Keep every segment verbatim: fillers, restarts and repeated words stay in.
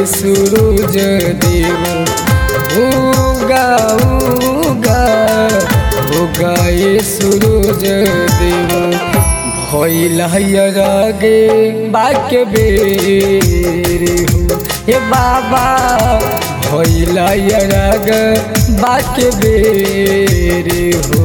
सूरज देव उगा उगा उगा ये सूरज देव भइल गे बाके बेर हो हे बाबा भइल गे बाके बेर हो।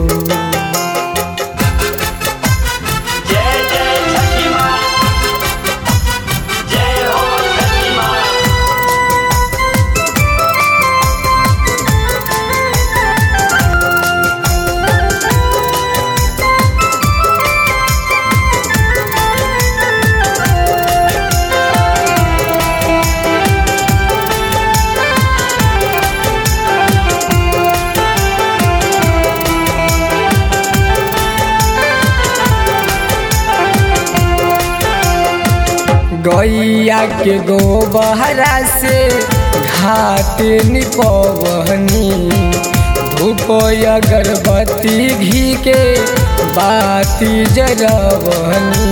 गैया के गोबहरा से घाट निपवनी धूप अगरबत्ती घी के बाती जरवनी।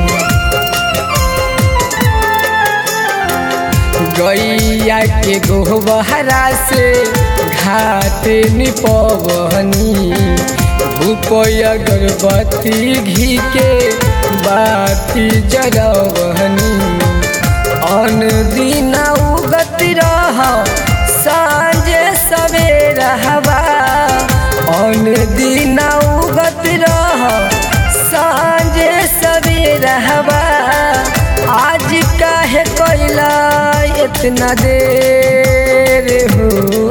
गैया के गोबहरा से घाट निपवनी धूप अगरबत्ती घी के बाती जरवनी। अन दिन उगत रह सांझे सवेरा हवा अन दिन उगत रह सांझे सवेरा हवा आज काहे कैला इतना देर हो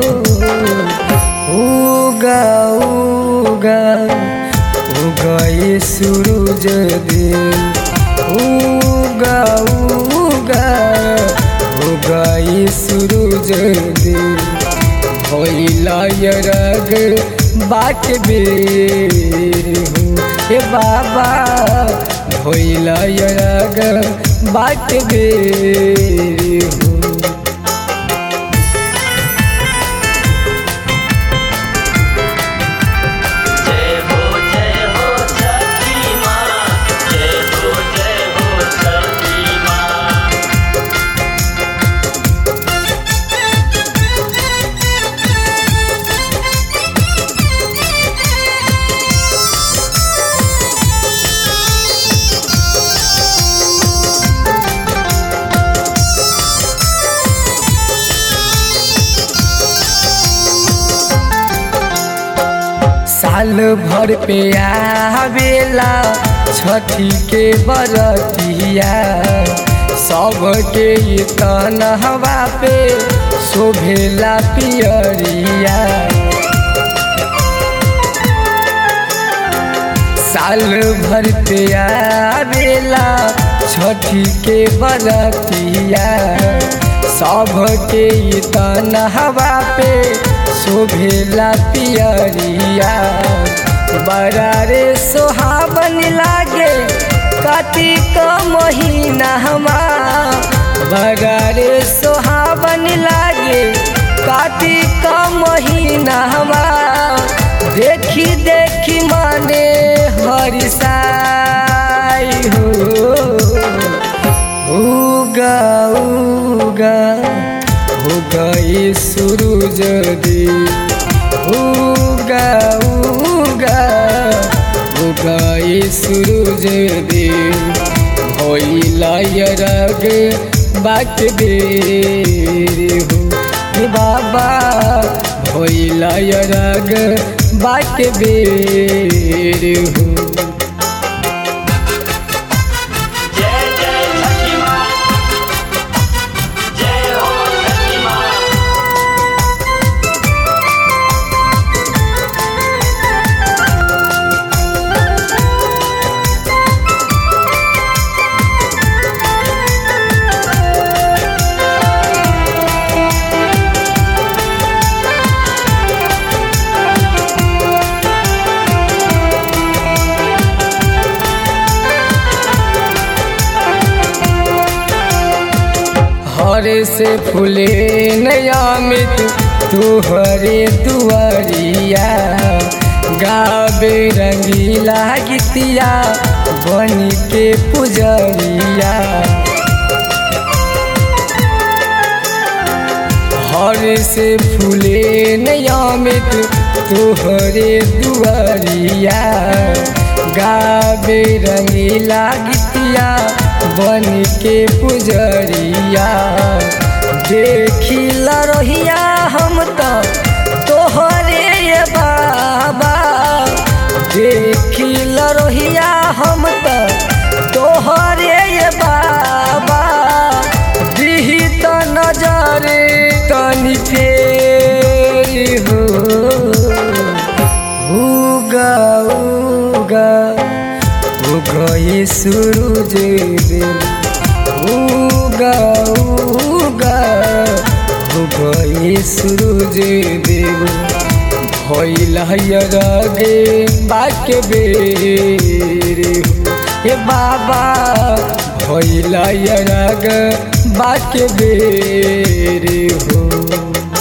उगा उगा उगा ये सूरज देव उगा उगा उगा ये सूरज देव भइल गे बाके बेर हो हे बाबा भइल गे बाके बेर हो। साल भर पे आवेला छठी के बरतिया सबके तनहवा पे शोभेला पियरिया। साल भर पे आवेला छठी के बरतिया सबके तनहवा पे शोभेला पियरिया। बड़ा रे सोहावन लागे कार्तिक महीना हमार बड़ा रे सोहावन लागे कार्तिक महीना हमार देखी देखी माने हरिसाई हो उगा उगा उगा ये सूरज देव उगा उगा उगा ये सूरज देव भइल गे बाके बेर हो हे बाबा भइल गे बाके बेर हो। हरे से फूले नयामित तुहरे दुआरिया गावे रंगीला गीतिया बन के पुजरिया। घर से फूले नियमित तोहरे दुआरिया गावे रंगीला गीतिया बन के पुजरिया देखी लरहिया हम तो तोहरे ये बाबा देखी लरहिया हम तो तोहरे ये बाबा दिही तो नजर तनी फेर हो उगा उगा उगा ये सूरज देव उगा उगा उगा ये सूरज देव भइल गे बाके बेर हे बाबा भइल गे बाके बेर हो।